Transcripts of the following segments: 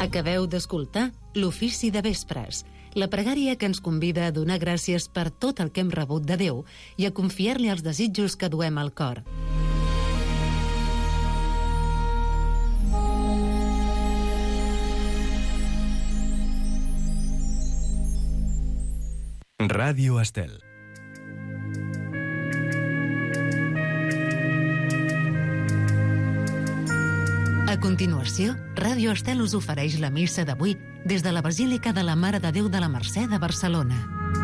Acabeu d'escoltar l'Ofici de Vespres, la pregària que ens convida a donar gràcies per tot el que hem rebut de Déu i a confiar-li els desitjos que duem al cor. Ràdio Estel. A continuació, Ràdio Estel us ofereix la missa d'avui des de la Basílica de la Mare de Déu de la Mercè de Barcelona.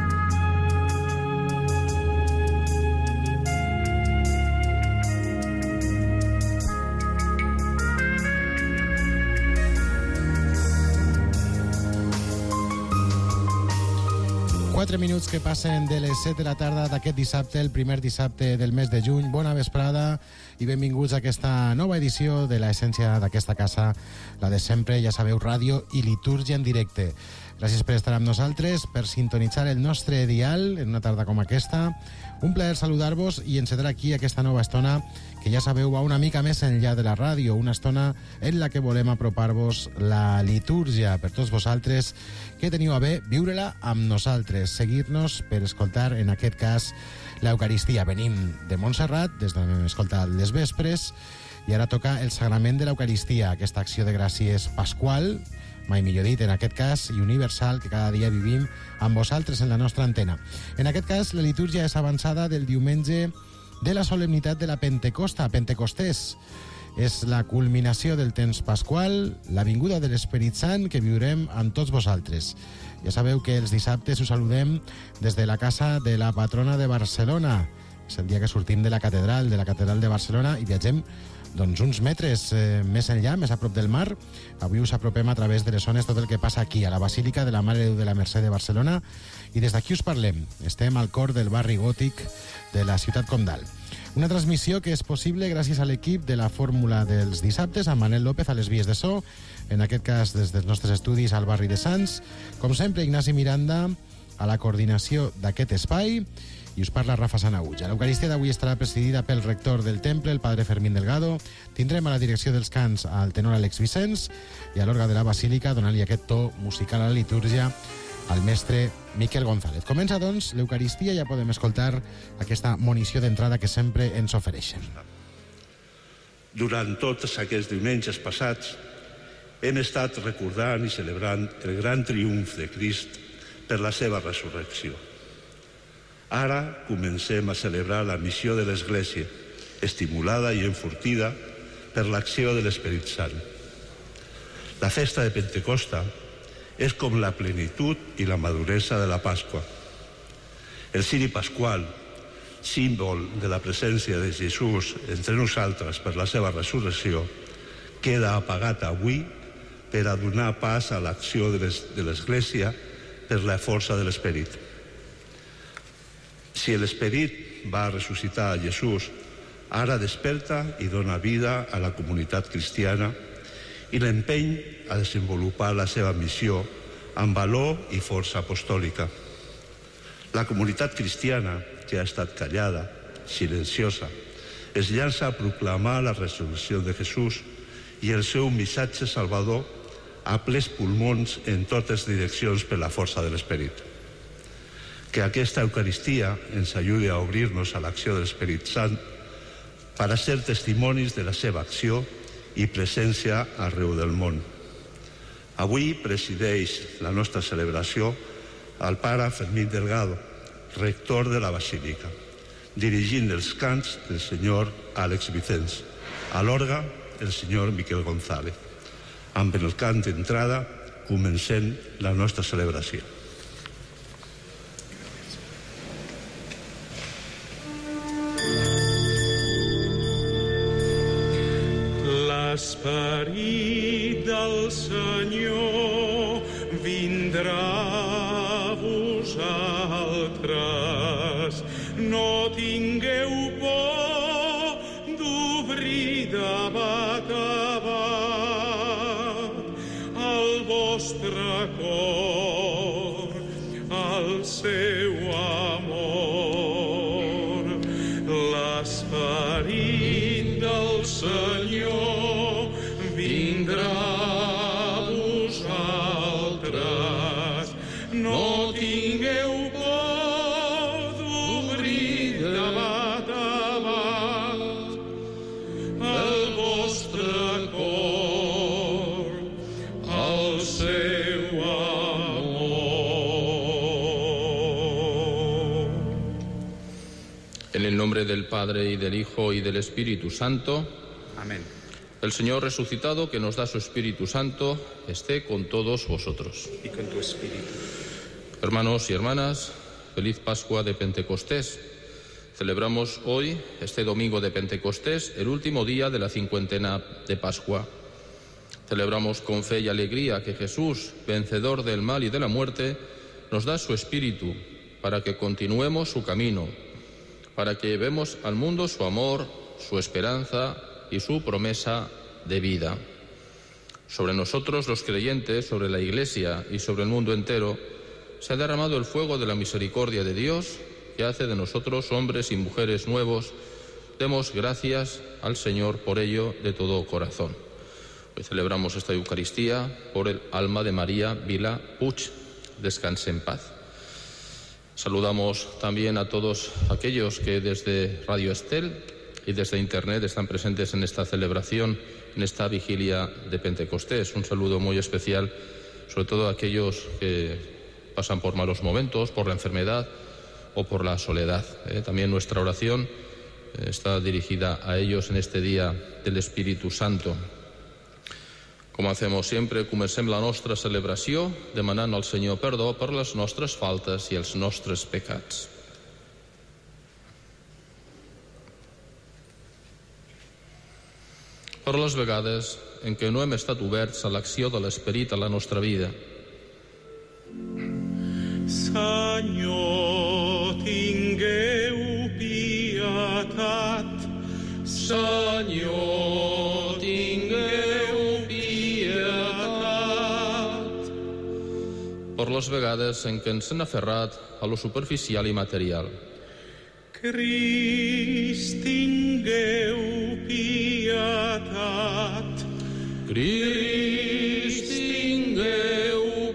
Quatre minuts que passen de les 7 de la tarda d'aquest dissabte, el primer dissabte del mes de juny. Bona vesprada i benvinguts a aquesta nova edició de l'essència d'aquesta casa, la de sempre, ja sabeu, ràdio i litúrgia en directe. Gràcies per estar amb nosaltres, per sintonitzar el nostre dial en una tarda com aquesta. Un plaer saludar-vos i encendre aquí aquesta nova estona que ja sabeu va una mica més enllà de la ràdio, una estona en la que volem apropar-vos la litúrgia per tots vosaltres que teniu a bé viure-la amb nosaltres, seguir-nos per escoltar, en aquest cas, l'Eucaristia. Venim de Montserrat, des d'on hem escoltat les vespres, i ara toca el sagrament de l'Eucaristia, aquesta acció de gràcies pasqual, mai millor dit, en aquest cas, i universal, que cada dia vivim amb vosaltres en la nostra antena. En aquest cas, la litúrgia és avançada del diumenge de la solemnitat de la Pentecosta, Pentecostés. És la culminació del temps pasqual, la vinguda de l'Esperit Sant que viurem amb tots vosaltres. Ja sabeu que els dissabtes us saludem des de la casa de la patrona de Barcelona. És el dia que sortim de la catedral de Barcelona, i viatgem doncs uns metres més enllà, més a prop del mar. Avui us apropem a través de les zones tot el que passa aquí, a la Basílica de la Mare de Déu de la Mercè de Barcelona, i des d'aquí us parlem. Estem al cor del barri gòtic de la ciutat comtal. Una transmissió que és possible gràcies a l'equip de la Fórmula dels dissabtes, amb Manel López a les vies de so, en aquest cas des dels nostres estudis al barri de Sants. Com sempre, Ignasi Miranda a la coordinació d'aquest espai, i us parla Rafa Sanaüja. L'Eucaristia d'avui estarà presidida pel rector del temple, el padre Fermín Delgado. Tindrem a la direcció dels cants al tenor Àlex Vicenç, i a l'orgue de la Basílica, donant-li aquest to musical a la litúrgia, al mestre Miquel González. Comença, doncs, l'Eucaristia, ja podem escoltar aquesta monició d'entrada que sempre ens ofereixen. Durant tots aquests diumenges passats hem estat recordant i celebrant el gran triomf de Crist per la seva resurrecció. Ara comencem a celebrar la missió de l'Església, estimulada i enfortida per l'acció de l'Esperit Sant. La festa de Pentecosta és com la plenitud i la maduresa de la Pasqua. El ciri pasqual, símbol de la presència de Jesús entre nosaltres per la seva resurrecció, queda apagat avui per a donar pas a l'acció de l'Església per la força de l'Esperit. Si l'Esperit va ressuscitar a Jesús, ara desperta i dona vida a la comunitat cristiana i l'empeny a desenvolupar la seva missió amb valor i força apostòlica. La comunitat cristiana, que ha estat callada, silenciosa, es llança a proclamar la resurrecció de Jesús i el seu missatge salvador a plens pulmons en totes direccions per la força de l'Esperit. Que aquesta Eucaristia ens ajudi a obrir-nos a l'acció de l'Esperit Sant per a ser testimonis de la seva acció i presència arreu del món. Avui presideix la nostra celebració el pare Fermín Delgado, rector de la Basílica, dirigint els cants del senyor Àlex Vicenç, a l'orgue el senyor Miquel González. Amb el cant d'entrada comencem la nostra celebració. L'esperit del Senyor vindrà a vosaltres. No tingueu por d'obrir de bat a bat el vostre cor, el seu amor. L'esperit del Senyor vindrà a vosaltres. del Padre, y del Hijo, y del Espíritu Santo. Amén. El Señor resucitado, que nos da su Espíritu Santo, esté con todos vosotros. Y con tu espíritu. Hermanos y hermanas, feliz Pascua de Pentecostés. Celebramos hoy, este domingo de Pentecostés, el último día de la cincuentena de Pascua. Celebramos con fe y alegría que Jesús, vencedor del mal y de la muerte, nos da su Espíritu para que continuemos su camino, para que llevemos al mundo su amor, su esperanza y su promesa de vida. Sobre nosotros, los creyentes, sobre la Iglesia y sobre el mundo entero, se ha derramado el fuego de la misericordia de Dios, que hace de nosotros hombres y mujeres nuevos. Demos gracias al Señor por ello de todo corazón. Hoy celebramos esta Eucaristía por el alma de María Vila Puig. Descanse en paz. Saludamos también a todos aquellos que desde Radio Estel y desde Internet están presentes en esta celebración, en esta vigilia de Pentecostés. Un saludo muy especial, sobre todo a aquellos que pasan por malos momentos, por la enfermedad o por la soledad. También nuestra oración está dirigida a ellos en este día del Espíritu Santo. Com hacemos sempre, comencem la nostra celebració demanant al Senyor perdó per les nostres faltes i els nostres pecats. Per les vegades en què no hem estat oberts a l'acció de l'Esperit a la nostra vida. Senyor, tingueu pietat. Senyor, tingueu pietat. Per les vegades en què ens hem aferrat a lo superficial i material. Crist, tingueu pietat. Crist, tingueu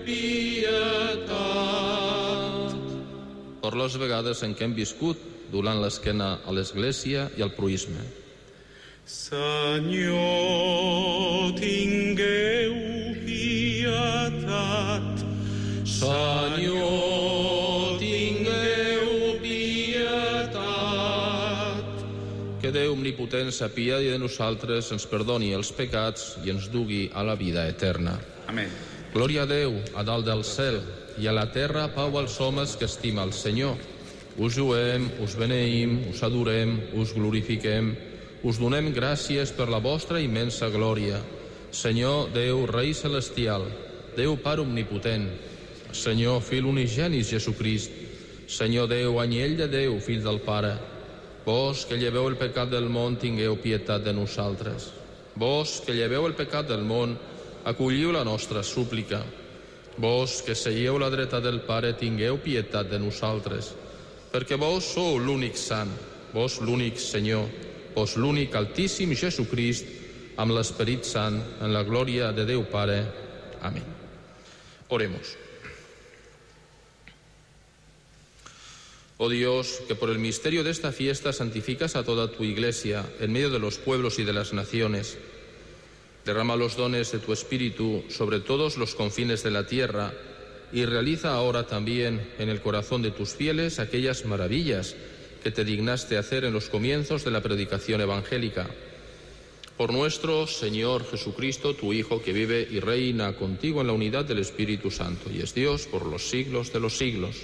pietat. Per les vegades en què hem viscut donant l'esquena a l'Església i al proïsme. Senyor, tingueu pietat. Senyor, tingueu pietat. Que Déu omnipotent s'apiadi de nosaltres, ens perdoni els pecats i ens dugui a la vida eterna. Amén. Glòria a Déu, a dalt del cel, i a la terra pau als homes que estima el Senyor. Us lluem, us beneïm, us adorem, us glorifiquem, us donem gràcies per la vostra immensa glòria. Senyor Déu, Rei Celestial, Déu Pare Omnipotent, Senyor Fill Unigènit Jesucrist, Senyor Déu, Anyell de Déu, Fill del Pare, vos que lleveu el pecat del món, tingueu pietat de nosaltres. Vos que lleveu el pecat del món, acolliu la nostra súplica. Vos que seieu a la dreta del Pare, tingueu pietat de nosaltres. Perquè vos sou l'únic sant, vos l'únic Senyor, vos l'únic Altíssim Jesucrist, amb l'Esperit Sant, en la glòria de Déu Pare. Amén. Oremos. Oh Dios, que por el misterio de esta fiesta santificas a toda tu Iglesia en medio de los pueblos y de las naciones, derrama los dones de tu Espíritu sobre todos los confines de la tierra y realiza ahora también en el corazón de tus fieles aquellas maravillas que te dignaste hacer en los comienzos de la predicación evangélica. Por nuestro Señor Jesucristo, tu Hijo, que vive y reina contigo en la unidad del Espíritu Santo, y es Dios por los siglos de los siglos.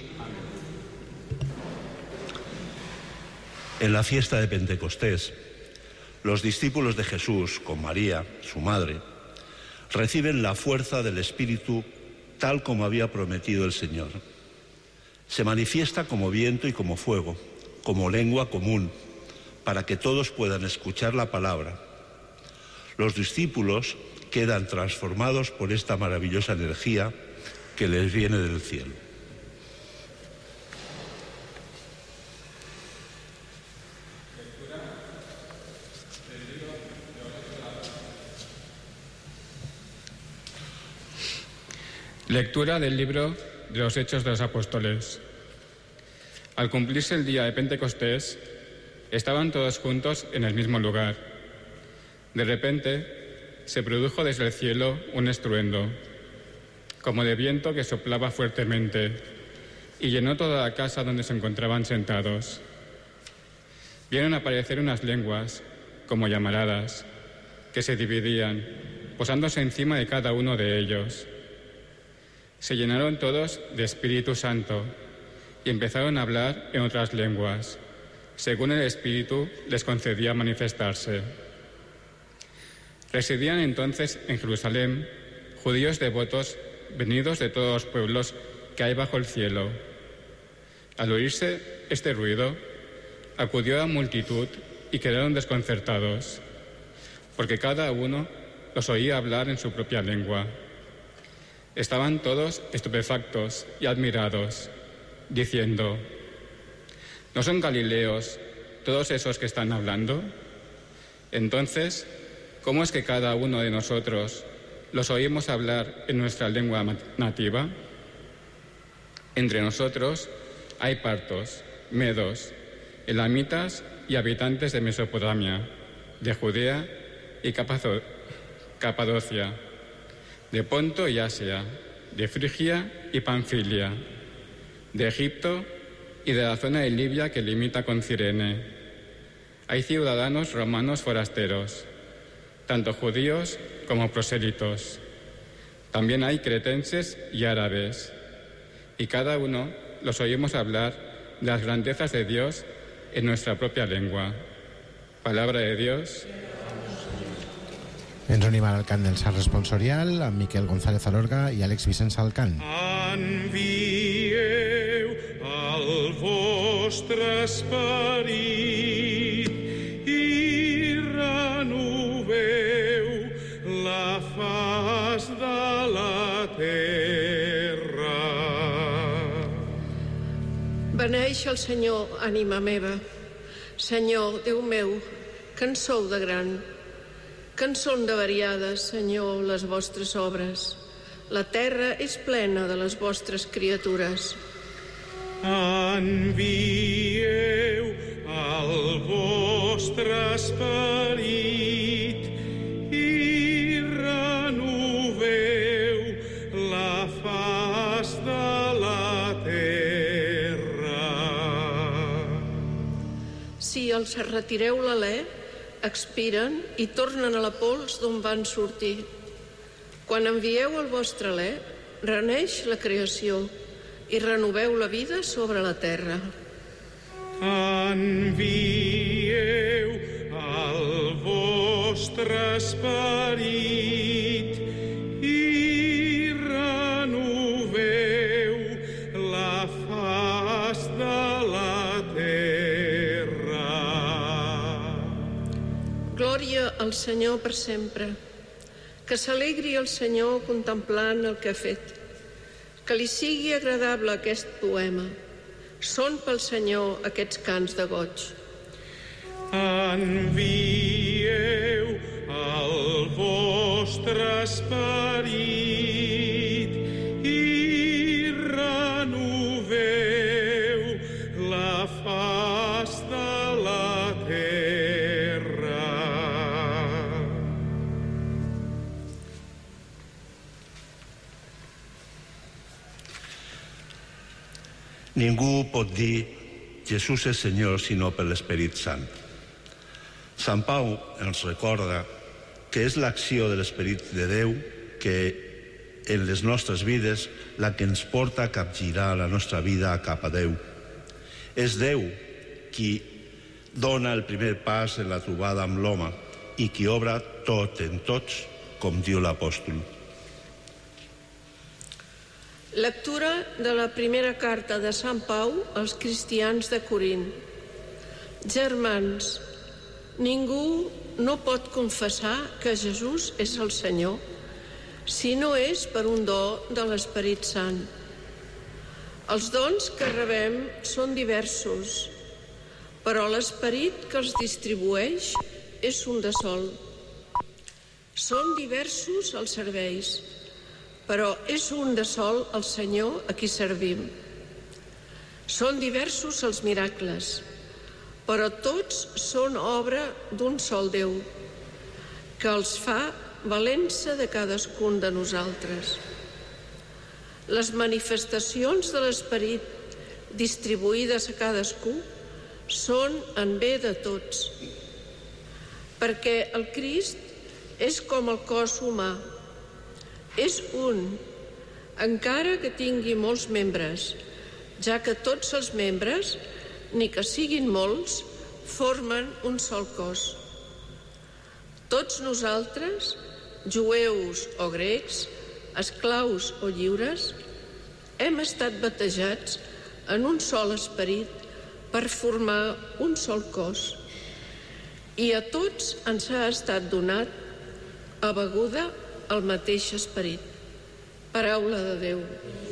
En la fiesta de Pentecostés, los discípulos de Jesús, con María, su madre, reciben la fuerza del Espíritu tal como había prometido el Señor. Se manifiesta como viento y como fuego, como lengua común, para que todos puedan escuchar la palabra. Los discípulos quedan transformados por esta maravillosa energía que les viene del cielo. Lectura del libro de los Hechos de los Apóstoles. Al cumplirse el día de Pentecostés, estaban todos juntos en el mismo lugar. De repente, se produjo desde el cielo un estruendo, como de viento que soplaba fuertemente, y llenó toda la casa donde se encontraban sentados. vieron aparecer unas lenguas, como llamaradas, que se dividían, posándose encima de cada uno de ellos. Se llenaron todos de Espíritu Santo y empezaron a hablar en otras lenguas, según el Espíritu les concedía manifestarse. Residían entonces en Jerusalén judíos devotos venidos de todos los pueblos que hay bajo el cielo. Al oírse este ruido, acudió la multitud y quedaron desconcertados, porque cada uno los oía hablar en su propia lengua. Estaban todos estupefactos y admirados, diciendo: ¿no son galileos todos esos que están hablando? Entonces, ¿cómo es que cada uno de nosotros los oímos hablar en nuestra lengua nativa? Entre nosotros hay partos, medos, elamitas y habitantes de Mesopotamia, de Judea y Capadocia, de Ponto y Asia, de Frigia y Panfilia, de Egipto y de la zona de Libia que limita con Cirene. Hay ciudadanos romanos forasteros, tanto judíos como prosélitos. También hay cretenses y árabes, y cada uno los oímos hablar de las grandezas de Dios en nuestra propia lengua. Palabra de Dios. Ens animarà el cant del Sant Responsorial amb Miquel González Alorga i Àlex Vicenç al cant. Envieu el vostre esperit i renoveu la faç de la terra. Beneix el Senyor, ànima meva. Senyor, Déu meu, que en sou de gran, que en són de variades, Senyor, les vostres obres. La terra és plena de les vostres criatures. Envieu el vostre esperit i renoveu la faç de la terra. Si els retireu l'alè, expiren i tornen a la pols d'on van sortir. Quan envieu el vostre alè, reneix la creació i renoveu la vida sobre la terra. Envieu el vostre esperit i renoveu la faç de la terra. Glòria al Senyor per sempre. Que s'alegri el Senyor contemplant el que ha fet. Que li sigui agradable aquest poema. Són pel Senyor aquests cants de goig. Envieu el vostre esperit i renoveu la faç de la terra. Ningú pot dir Jesús és Senyor sinó per l'Esperit Sant. Sant Pau ens recorda que és l'acció de l'Esperit de Déu que en les nostres vides la que ens porta a capgirar la nostra vida cap a Déu. És Déu qui dona el primer pas en la trobada amb l'home i qui obra tot en tots, com diu l'apòstol. Lectura de la primera carta de Sant Pau als cristians de Corint. Germans, ningú no pot confessar que Jesús és el Senyor si no és per un do de l'Esperit Sant. Els dons que rebem són diversos, però l'Esperit que els distribueix és un de sol. Són diversos els serveis, però és un de sol el Senyor a qui servim. Són diversos els miracles, però tots són obra d'un sol Déu, que els fa valent-se de cadascun de nosaltres. Les manifestacions de l'Esperit distribuïdes a cadascú són en bé de tots, perquè el Crist és com el cos humà, és un, encara que tingui molts membres, ja que tots els membres, ni que siguin molts, formen un sol cos. Tots nosaltres, jueus o grecs, esclaus o lliures, hem estat batejats en un sol esperit per formar un sol cos. I a tots ens ha estat donat a beguda el mateix esperit. Paraula de Déu.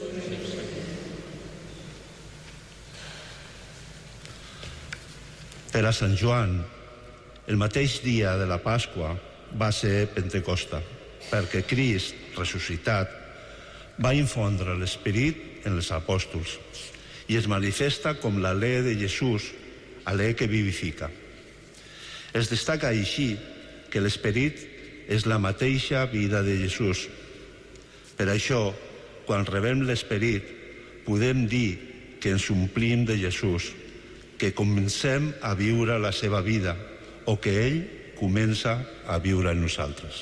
Per a Sant Joan, el mateix dia de la Pasqua va ser Pentecosta, perquè Crist, ressuscitat, va infondre l'Esperit en els apòstols i es manifesta com l'alè de Jesús, alè que vivifica. Es destaca així que l'Esperit és la mateixa vida de Jesús. Per això, quan rebem l'Esperit, podem dir que ens omplim de Jesús, que comencem a viure la seva vida o que ell comença a viure en nosaltres.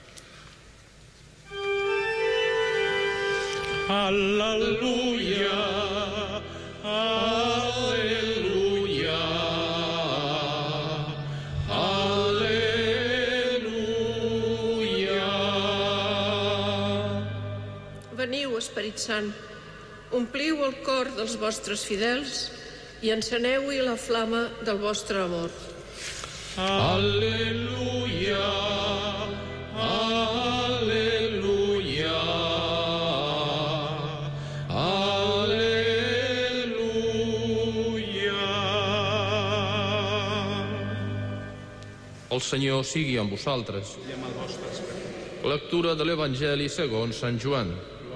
Al·leluia, al·leluia, al·leluia. Veniu, Esperit Sant, ompliu el cor dels vostres fidels i enceneu-hi la flama del vostre amor. Al·leluia, al·leluia, al·leluia. El Senyor sigui amb vosaltres. Lectura de l'Evangeli segons Sant Joan.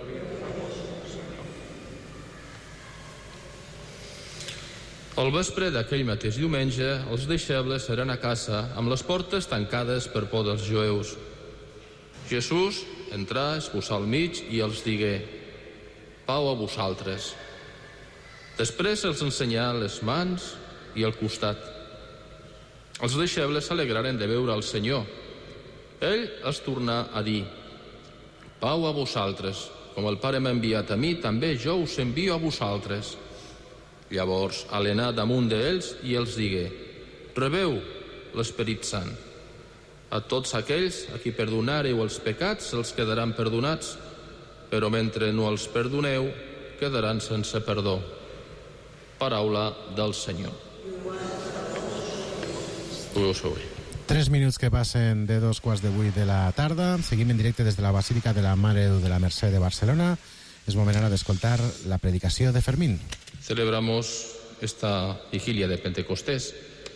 Al vespre d'aquell mateix diumenge, els deixebles eren a casa amb les portes tancades per por dels jueus. Jesús entrà, es posà al mig i els digué: «Pau a vosaltres». Després els ensenyà les mans i el costat. Els deixebles s'alegraren de veure el Senyor. Ell els tornà a dir: «Pau a vosaltres. Com el Pare m'ha enviat a mi, també jo us envio a vosaltres». Llavors alenà damunt d'ells i els digué: «Rebeu l'Esperit Sant. A tots aquells a qui perdonareu els pecats se'ls quedaran perdonats, però mentre no els perdoneu, quedaran sense perdó». Paraula del Senyor. 3 minuts que passen de 2:15 de la tarda. Seguim en directe des de la Basílica de la Mare de la Mercè de Barcelona. Es moment ara d'escoltar la predicació de Fermín. Celebramos esta vigilia de Pentecostés.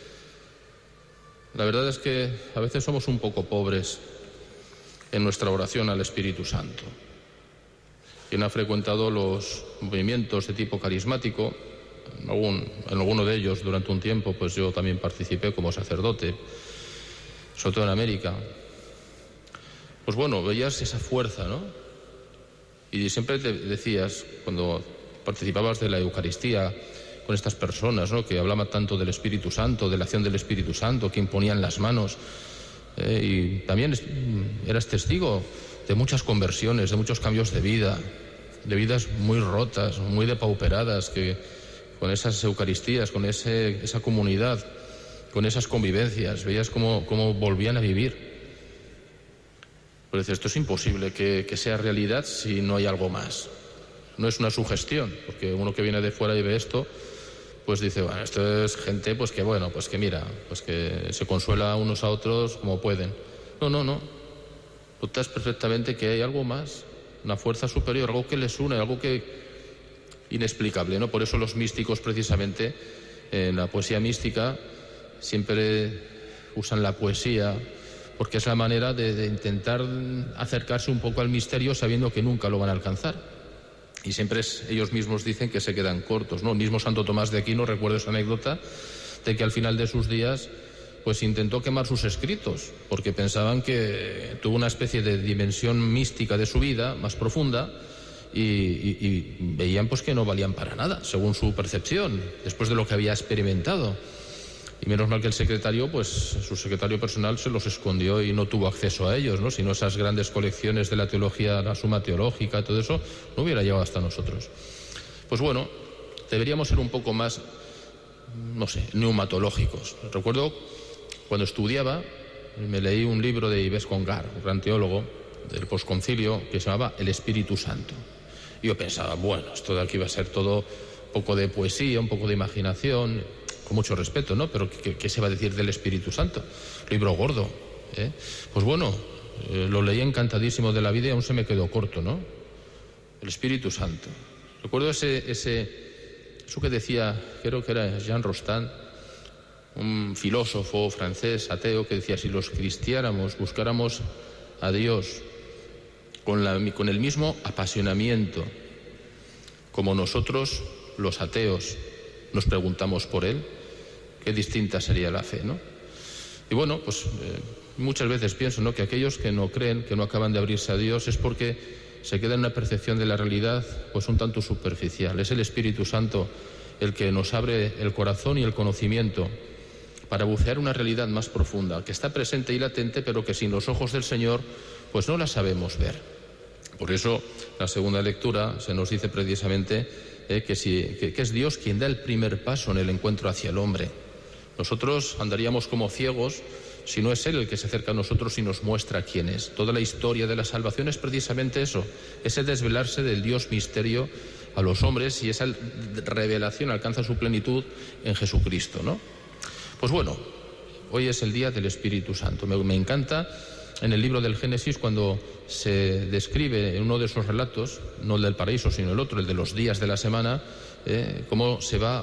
La verdad es que a veces somos un poco pobres en nuestra oración al Espíritu Santo. Quien ha frecuentado los movimientos de tipo carismático, en alguno de ellos durante un tiempo, pues yo también participé como sacerdote, sobre todo en América, pues bueno, veías esa fuerza, ¿no? Y siempre te decías, cuando participabas de la Eucaristía con estas personas, ¿no?, que hablaban tanto del Espíritu Santo, de la acción del Espíritu Santo, que imponían las manos, y también eras testigo de muchas conversiones, de muchos cambios de vida, de vidas muy rotas, muy depauperadas, que con esas Eucaristías, con esa comunidad, con esas convivencias, veías cómo volvían a vivir. Pero dices, esto es imposible que sea realidad si no hay algo más. No es una sugestión, porque uno que viene de fuera y ve esto, pues dice, bueno, esto es gente pues que mira, pues que se consuela unos a otros como pueden. No. Notas perfectamente que hay algo más, una fuerza superior, algo que les une, algo que inexplicable, ¿no? Por eso los místicos, precisamente, en la poesía mística, siempre usan la poesía, porque es la manera de intentar acercarse un poco al misterio sabiendo que nunca lo van a alcanzar. Y siempre ellos mismos dicen que se quedan cortos, ¿no? El mismo Santo Tomás de Aquino, recuerdo esa anécdota, de que al final de sus días pues intentó quemar sus escritos, porque pensaban que tuvo una especie de dimensión mística de su vida, más profunda, y veían pues que no valían para nada, según su percepción, después de lo que había experimentado. Y menos mal que el secretario, pues su secretario personal se los escondió y no tuvo acceso a ellos, ¿no? Si no, esas grandes colecciones de la teología, la Suma Teológica, todo eso, no hubiera llegado hasta nosotros. Pues bueno, deberíamos ser un poco más, no sé, neumatológicos. Recuerdo cuando estudiaba, me leí un libro de Yves Congar, un gran teólogo del posconcilio, que se llamaba El Espíritu Santo. Y yo pensaba, bueno, esto de aquí va a ser todo un poco de poesía, un poco de imaginación, con mucho respeto, ¿no? Pero ¿qué se va a decir del Espíritu Santo? Libro gordo, ¿eh? Pues bueno, lo leí encantadísimo de la vida y aún se me quedó corto, ¿no? El Espíritu Santo. Recuerdo eso que decía, creo que era Jean Rostand, un filósofo francés ateo, que decía, si los cristianos buscáramos a Dios con el mismo apasionamiento como nosotros, los ateos, nos preguntamos por Él, qué distinta sería la fe, ¿no? Y bueno, pues muchas veces pienso, ¿no?, que aquellos que no creen, que no acaban de abrirse a Dios, es porque se queda en una percepción de la realidad pues un tanto superficial. Es el Espíritu Santo el que nos abre el corazón y el conocimiento para bucear una realidad más profunda, que está presente y latente, pero que sin los ojos del Señor pues no la sabemos ver. Por eso la segunda lectura se nos dice precisamente que es Dios quien da el primer paso en el encuentro hacia el hombre. Nosotros andaríamos como ciegos si no es Él el que se acerca a nosotros y nos muestra quién es. Toda la historia de la salvación es precisamente eso, ese desvelarse del Dios misterio a los hombres, y esa revelación alcanza su plenitud en Jesucristo, ¿no? Pues bueno, hoy es el día del Espíritu Santo. Me encanta en el libro del Génesis cuando se describe en uno de esos relatos, no el del paraíso sino el otro, el de los días de la semana, cómo se va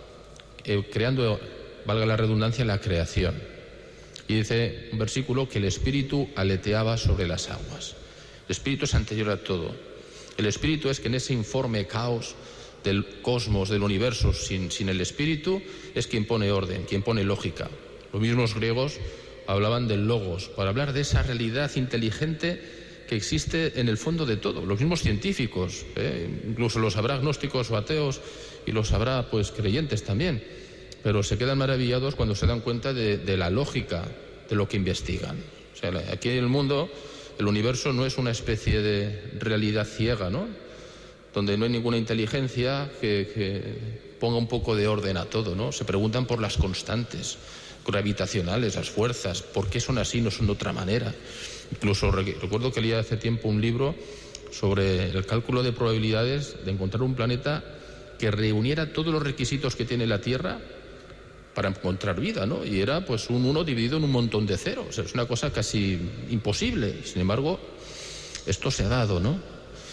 creando, valga la redundancia, la creación. Y dice un versículo que el Espíritu aleteaba sobre las aguas. El Espíritu es anterior a todo. El Espíritu es que en ese informe caos del cosmos, del universo, sin el Espíritu, es quien pone orden, quien pone lógica. Los mismos griegos hablaban del logos, para hablar de esa realidad inteligente que existe en el fondo de todo. Los mismos científicos, incluso los habrá agnósticos o ateos, y los habrá pues creyentes también, pero se quedan maravillados cuando se dan cuenta de la lógica de lo que investigan. O sea, aquí en el mundo, el universo no es una especie de realidad ciega, ¿no?, donde no hay ninguna inteligencia que ponga un poco de orden a todo, ¿no? Se preguntan por las constantes gravitacionales, las fuerzas, ¿por qué son así, no son de otra manera? Incluso recuerdo que leí hace tiempo un libro sobre el cálculo de probabilidades de encontrar un planeta que reuniera todos los requisitos que tiene la Tierra para encontrar vida, ¿no? Y era pues un 1 dividido en un montón de ceros. O sea, es una cosa casi imposible. Sin embargo, esto se ha dado, ¿no?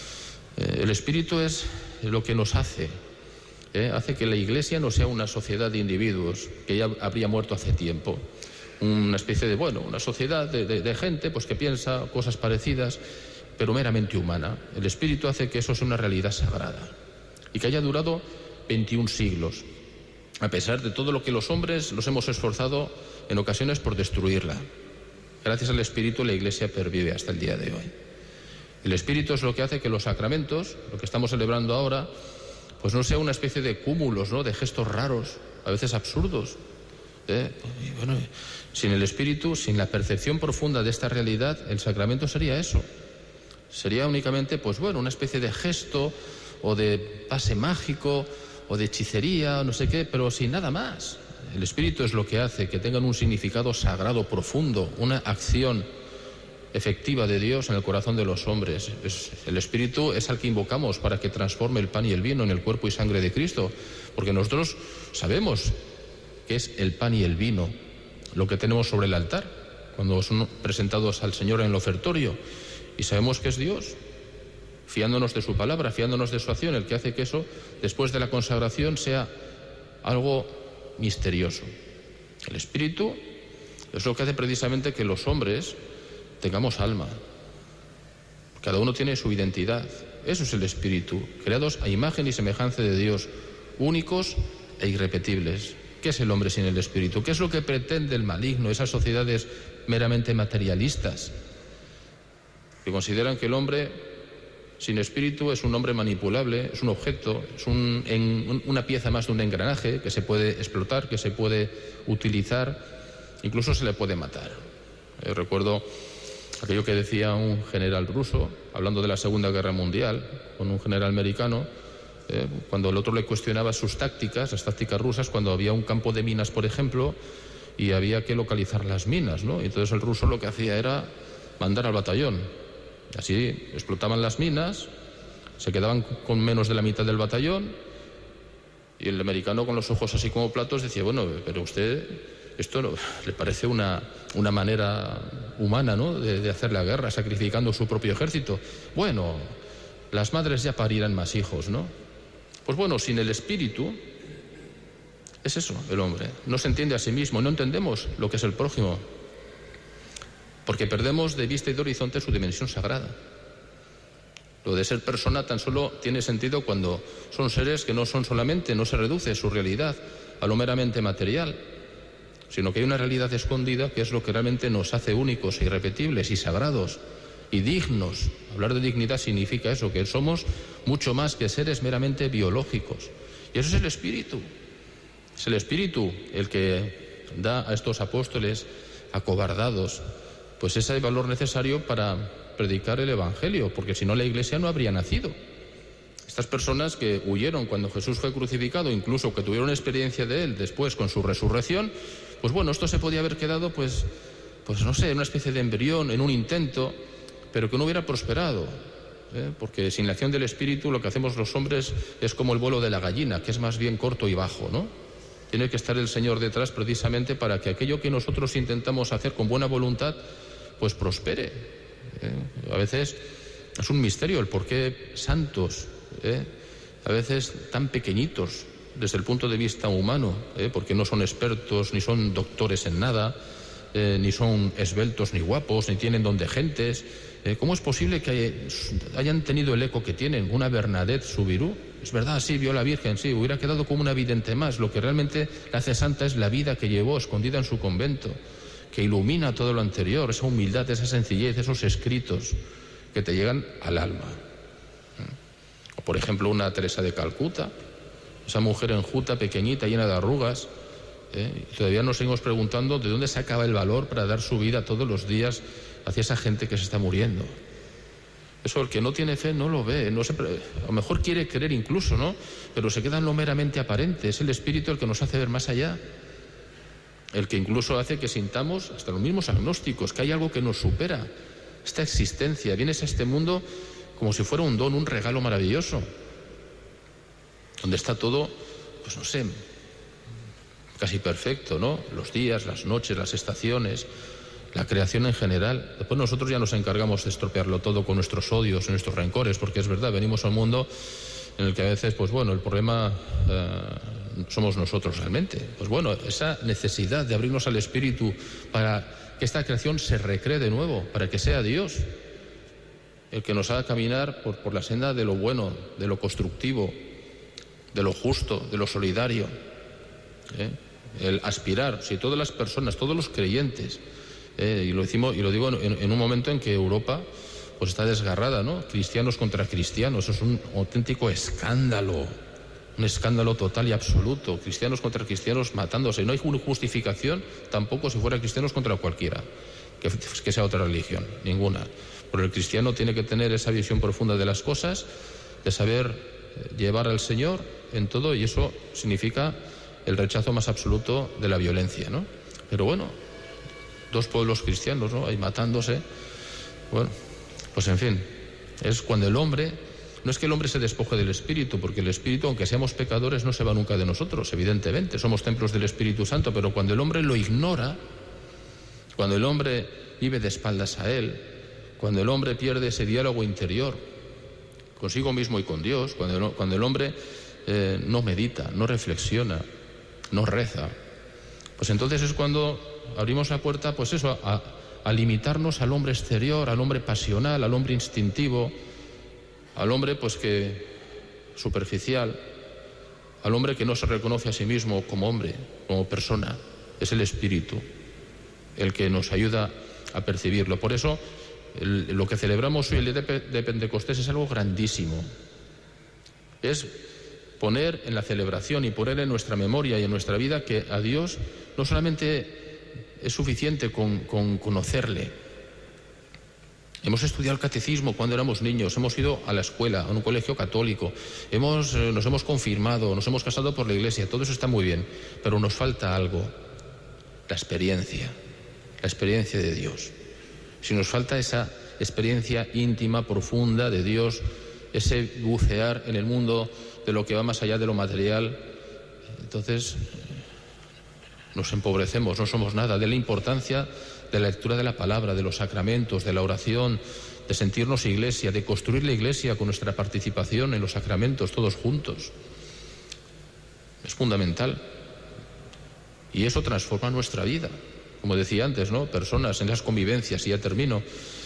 El Espíritu es lo que nos hace que la Iglesia no sea una sociedad de individuos que ya habría muerto hace tiempo, una especie de, una sociedad de gente pues que piensa cosas parecidas, pero meramente humana. El Espíritu hace que eso sea una realidad sagrada y que haya durado 21 siglos, a pesar de todo lo que los hombres nos hemos esforzado en ocasiones por destruirla. Gracias al Espíritu la Iglesia pervive hasta el día de hoy. El Espíritu es lo que hace que los sacramentos, lo que estamos celebrando ahora, pues no sea una especie de cúmulos, ¿no?, de gestos raros, a veces absurdos. Y bueno, sin el Espíritu, sin la percepción profunda de esta realidad, el sacramento sería eso. Sería únicamente, pues bueno, una especie de gesto o de pase mágico o de hechicería, no sé qué, pero sin nada más. El Espíritu es lo que hace que tengan un significado sagrado profundo, una acción efectiva de Dios en el corazón de los hombres. El Espíritu es al que invocamos para que transforme el pan y el vino en el cuerpo y sangre de Cristo, porque nosotros sabemos que es el pan y el vino lo que tenemos sobre el altar cuando son presentados al Señor en el ofertorio, y sabemos que es Dios, fiándonos de su palabra, fiándonos de su acción, el que hace que eso, después de la consagración, sea algo misterioso. El Espíritu es lo que hace precisamente que los hombres tengamos alma. Cada uno tiene su identidad. Eso es el Espíritu, creados a imagen y semejanza de Dios, únicos e irrepetibles. ¿Qué es el hombre sin el Espíritu? ¿Qué es lo que pretende el maligno, esas sociedades meramente materialistas, que consideran que el hombre Sin espíritu es un hombre manipulable, es un objeto, es una pieza más de un engranaje que se puede explotar, que se puede utilizar, incluso se le puede matar. Recuerdo aquello que decía un general ruso, hablando de la Segunda Guerra Mundial, con un general americano, cuando el otro le cuestionaba sus tácticas, las tácticas rusas, cuando había un campo de minas, por ejemplo, y había que localizar las minas, ¿no? Y entonces el ruso lo que hacía era mandar al batallón. Así explotaban las minas, se quedaban con menos de la mitad del batallón, y el americano, con los ojos así como platos, decía, bueno, pero usted, esto no, le parece una manera humana, ¿no?, de hacer la guerra, sacrificando su propio ejército. Bueno, las madres ya parirán más hijos, ¿no? Pues bueno, sin el espíritu, es eso, el hombre. No se entiende a sí mismo, no entendemos lo que es el prójimo, porque perdemos de vista y de horizonte su dimensión sagrada. Lo de ser persona tan solo tiene sentido cuando son seres que no son solamente, no se reduce su realidad a lo meramente material, sino que hay una realidad escondida que es lo que realmente nos hace únicos e irrepetibles y sagrados y dignos. Hablar de dignidad significa eso, que somos mucho más que seres meramente biológicos. Y eso es el espíritu. Es el espíritu el que da a estos apóstoles acobardados pues ese valor necesario para predicar el Evangelio, porque si no la Iglesia no habría nacido. Estas personas que huyeron cuando Jesús fue crucificado, incluso que tuvieron experiencia de él después con su resurrección, pues bueno, esto se podía haber quedado pues no sé, en una especie de embrión, en un intento, pero que no hubiera prosperado, porque sin la acción del Espíritu lo que hacemos los hombres es como el vuelo de la gallina, que es más bien corto y bajo, ¿no? Tiene que estar el Señor detrás precisamente para que aquello que nosotros intentamos hacer con buena voluntad pues prospere. A veces es un misterio el por qué santos, a veces tan pequeñitos desde el punto de vista humano, porque no son expertos ni son doctores en nada, ni son esbeltos ni guapos, ni tienen don de gentes. ¿Cómo es posible que hayan tenido el eco que tienen? Una Bernadette Soubirous, es verdad, sí, vio a la Virgen, sí, hubiera quedado como una vidente más. Lo que realmente la hace santa es la vida que llevó escondida en su convento, que ilumina todo lo anterior, esa humildad, esa sencillez, esos escritos que te llegan al alma. O por ejemplo una Teresa de Calcuta, esa mujer enjuta, pequeñita, llena de arrugas, y todavía nos seguimos preguntando de dónde sacaba el valor para dar su vida todos los días hacia esa gente que se está muriendo. Eso el que no tiene fe no lo ve, a lo mejor quiere creer incluso, ¿no?, pero se queda en lo meramente aparente. Es el Espíritu el que nos hace ver más allá, el que incluso hace que sintamos, hasta los mismos agnósticos, que hay algo que nos supera esta existencia. Vienes a este mundo como si fuera un don, un regalo maravilloso, donde está todo, pues no sé, casi perfecto, ¿no? Los días, las noches, las estaciones, la creación en general. Después nosotros ya nos encargamos de estropearlo todo con nuestros odios y nuestros rencores, porque es verdad, venimos a un mundo en el que a veces, pues bueno, el problema somos nosotros realmente. Pues bueno, esa necesidad de abrirnos al Espíritu para que esta creación se recree de nuevo, para que sea Dios el que nos haga caminar por la senda de lo bueno, de lo constructivo, de lo justo, de lo solidario. El aspirar, si todas las personas, todos los creyentes, y lo digo en un momento en que Europa pues está desgarrada, ¿no? Cristianos contra cristianos, eso es un auténtico escándalo, un escándalo total y absoluto. Cristianos contra cristianos matándose. No hay justificación tampoco si fuera cristianos contra cualquiera, que sea otra religión, ninguna. Pero el cristiano tiene que tener esa visión profunda de las cosas, de saber llevar al Señor en todo, y eso significa el rechazo más absoluto de la violencia, ¿no? Pero bueno, dos pueblos cristianos, ¿no?, ahí matándose. Bueno, pues en fin, es cuando el hombre, no es que el hombre se despoje del Espíritu, porque el Espíritu, aunque seamos pecadores, no se va nunca de nosotros, evidentemente, somos templos del Espíritu Santo, pero cuando el hombre lo ignora, cuando el hombre vive de espaldas a él, cuando el hombre pierde ese diálogo interior consigo mismo y con Dios, cuando el hombre no medita, no reflexiona, no reza, pues entonces es cuando abrimos la puerta, pues eso, a limitarnos al hombre exterior, al hombre pasional, al hombre instintivo, al hombre pues que superficial, al hombre que no se reconoce a sí mismo como hombre, como persona. Es el Espíritu el que nos ayuda a percibirlo. Por eso Lo que celebramos hoy, el día de Pentecostés, es algo grandísimo. Es poner en la celebración y poner en nuestra memoria y en nuestra vida que a Dios no solamente es suficiente con conocerle. Hemos estudiado el catecismo cuando éramos niños, hemos ido a la escuela, a un colegio católico, nos hemos confirmado, nos hemos casado por la Iglesia, todo eso está muy bien, pero nos falta algo, la experiencia de Dios. Si nos falta esa experiencia íntima, profunda de Dios, ese bucear en el mundo de lo que va más allá de lo material, entonces nos empobrecemos, no somos nada. De la importancia de la lectura de la palabra, de los sacramentos, de la oración, de sentirnos iglesia, de construir la iglesia con nuestra participación en los sacramentos, todos juntos. Es fundamental. Y eso transforma nuestra vida. Como decía antes, ¿no? Personas en esas convivencias, y ya termino,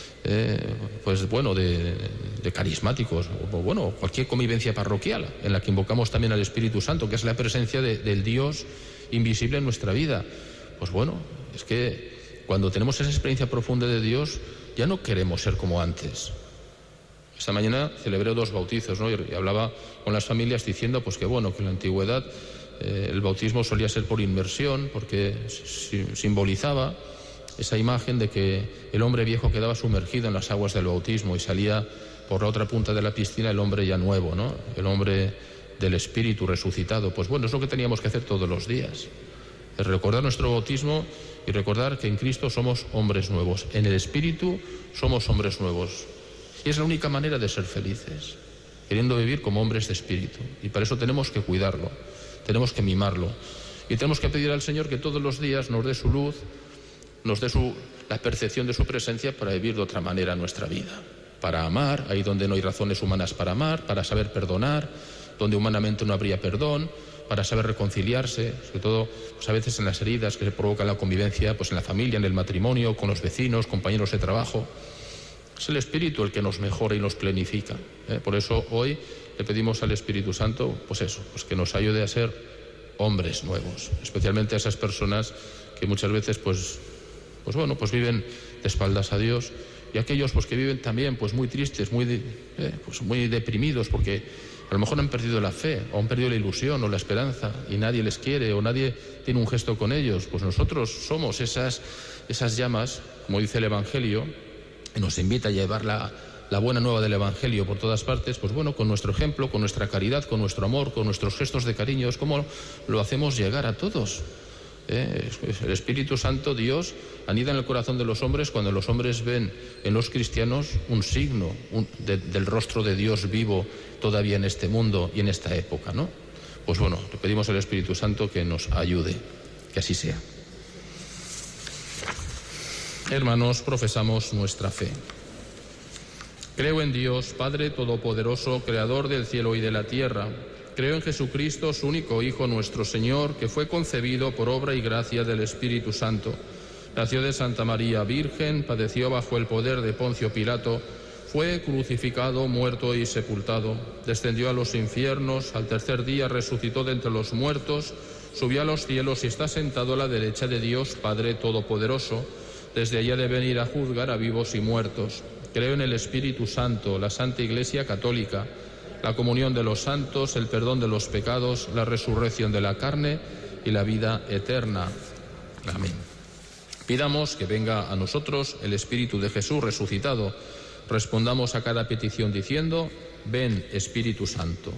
de carismáticos, o cualquier convivencia parroquial en la que invocamos también al Espíritu Santo, que es la presencia del Dios invisible en nuestra vida. Pues bueno, es que cuando tenemos esa experiencia profunda de Dios, ya no queremos ser como antes. Esta mañana celebré 2 bautizos, ¿no? Y hablaba con las familias diciendo que en la antigüedad el bautismo solía ser por inmersión, porque simbolizaba esa imagen de que el hombre viejo quedaba sumergido en las aguas del bautismo y salía por la otra punta de la piscina el hombre ya nuevo, ¿no? El hombre del Espíritu resucitado. Pues bueno, es lo que teníamos que hacer todos los días. Es recordar nuestro bautismo y recordar que en Cristo somos hombres nuevos. En el Espíritu somos hombres nuevos. Y es la única manera de ser felices, queriendo vivir como hombres de Espíritu. Y para eso tenemos que cuidarlo, tenemos que mimarlo. Y tenemos que pedir al Señor que todos los días nos dé su luz, nos dé la percepción de su presencia para vivir de otra manera nuestra vida. Para amar, ahí donde no hay razones humanas para amar, para saber perdonar, donde humanamente no habría perdón, para saber reconciliarse, sobre todo a veces en las heridas que se provoca la convivencia, en la familia, en el matrimonio, con los vecinos, compañeros de trabajo. Es el Espíritu el que nos mejora y nos plenifica. Por eso hoy le pedimos al Espíritu Santo, que nos ayude a ser hombres nuevos, especialmente a esas personas que muchas veces viven de espaldas a Dios, y aquellos que viven también muy tristes, muy deprimidos, porque a lo mejor han perdido la fe, o han perdido la ilusión o la esperanza, y nadie les quiere, o nadie tiene un gesto con ellos. Pues nosotros somos esas llamas, como dice el Evangelio, que nos invita a llevar la buena nueva del Evangelio por todas partes. Con nuestro ejemplo, con nuestra caridad, con nuestro amor, con nuestros gestos de cariño, es como lo hacemos llegar a todos. El Espíritu Santo, Dios, anida en el corazón de los hombres cuando los hombres ven en los cristianos un signo del rostro de Dios vivo todavía en este mundo y en esta época, ¿no? Le pedimos al Espíritu Santo que nos ayude, que así sea. Hermanos, profesamos nuestra fe. Creo en Dios, Padre Todopoderoso, Creador del cielo y de la tierra. Creo en Jesucristo, su único Hijo, nuestro Señor, que fue concebido por obra y gracia del Espíritu Santo. Nació de Santa María Virgen, padeció bajo el poder de Poncio Pilato, fue crucificado, muerto y sepultado. Descendió a los infiernos, al tercer día resucitó de entre los muertos, subió a los cielos y está sentado a la derecha de Dios, Padre Todopoderoso. Desde allá debe venir a juzgar a vivos y muertos. Creo en el Espíritu Santo, la Santa Iglesia Católica, la comunión de los santos, el perdón de los pecados, la resurrección de la carne y la vida eterna. Amén. Pidamos que venga a nosotros el Espíritu de Jesús resucitado. Respondamos a cada petición diciendo: ven, Espíritu Santo.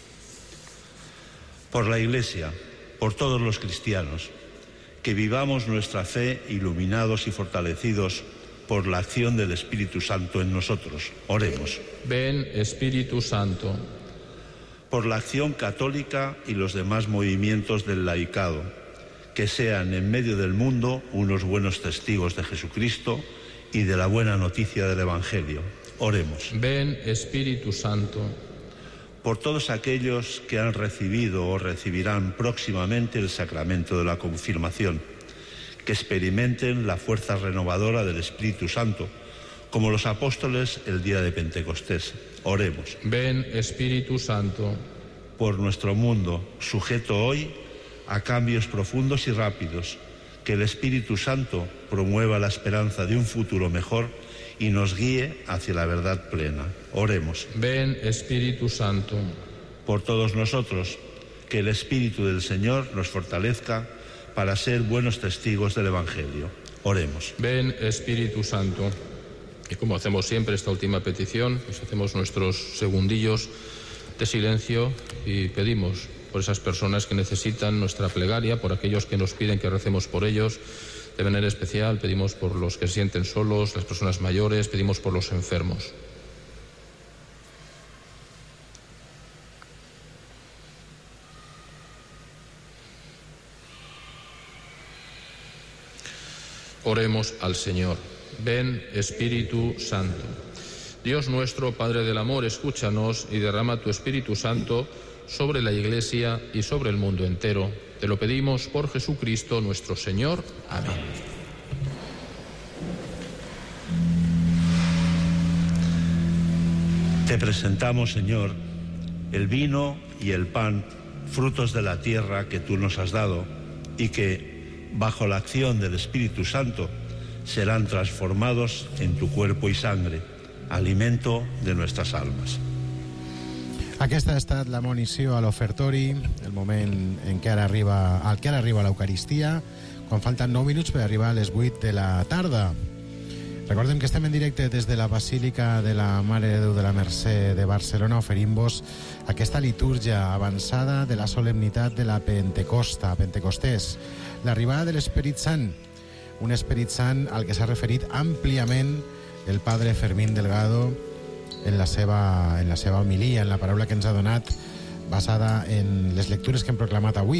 Por la Iglesia, por todos los cristianos, que vivamos nuestra fe iluminados y fortalecidos por la acción del Espíritu Santo en nosotros. Oremos. Ven, Espíritu Santo. Por la acción católica y los demás movimientos del laicado, que sean en medio del mundo unos buenos testigos de Jesucristo y de la buena noticia del Evangelio. Oremos. Ven, Espíritu Santo. Por todos aquellos que han recibido o recibirán próximamente el sacramento de la confirmación, que experimenten la fuerza renovadora del Espíritu Santo, como los apóstoles el día de Pentecostés. Oremos. Ven, Espíritu Santo. Por nuestro mundo, sujeto hoy a cambios profundos y rápidos, que el Espíritu Santo promueva la esperanza de un futuro mejor y nos guíe hacia la verdad plena. Oremos. Ven, Espíritu Santo. Por todos nosotros, que el Espíritu del Señor nos fortalezca para ser buenos testigos del Evangelio. Oremos. Ven, Espíritu Santo. Y como hacemos siempre esta última petición, pues hacemos nuestros segundillos de silencio y pedimos por esas personas que necesitan nuestra plegaria, por aquellos que nos piden que recemos por ellos. De manera especial pedimos por los que se sienten solos, las personas mayores, pedimos por los enfermos. Oremos al Señor. Ven, Espíritu Santo. Dios nuestro, Padre del amor, escúchanos y derrama tu Espíritu Santo sobre la Iglesia y sobre el mundo entero. Te lo pedimos por Jesucristo nuestro Señor. Amén. Te presentamos, Señor, el vino y el pan, frutos de la tierra que tú nos has dado y que, bajo la acción del Espíritu Santo, serán transformados en tu cuerpo y sangre, alimento de nuestras almas. Aquesta ha estat la monició a l'ofertori, el moment en què ara arriba l'Eucaristia, quan falten 9 minuts per arribar a les 8 de la tarda. Recordem que estem en directe des de la Basílica de la Mare de Déu de la Mercè de Barcelona, oferint-vos aquesta litúrgia avançada de la solemnitat de la Pentecostés, l'arribada de l'Esperit Sant, un Esperit Sant al que s'ha referit àmpliament el padre Fermín Delgado en la seva homilia, en la paraula que ens ha donat, basada en les lectures que hem proclamat avui.